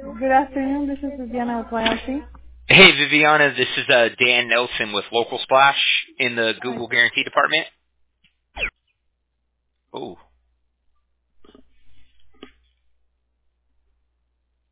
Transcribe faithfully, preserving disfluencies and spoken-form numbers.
Good afternoon. This is Viviana with Y L C. Hey, Viviana, this is uh, Dan Nelson with Local Splash in the Google Guarantee Department. Oh.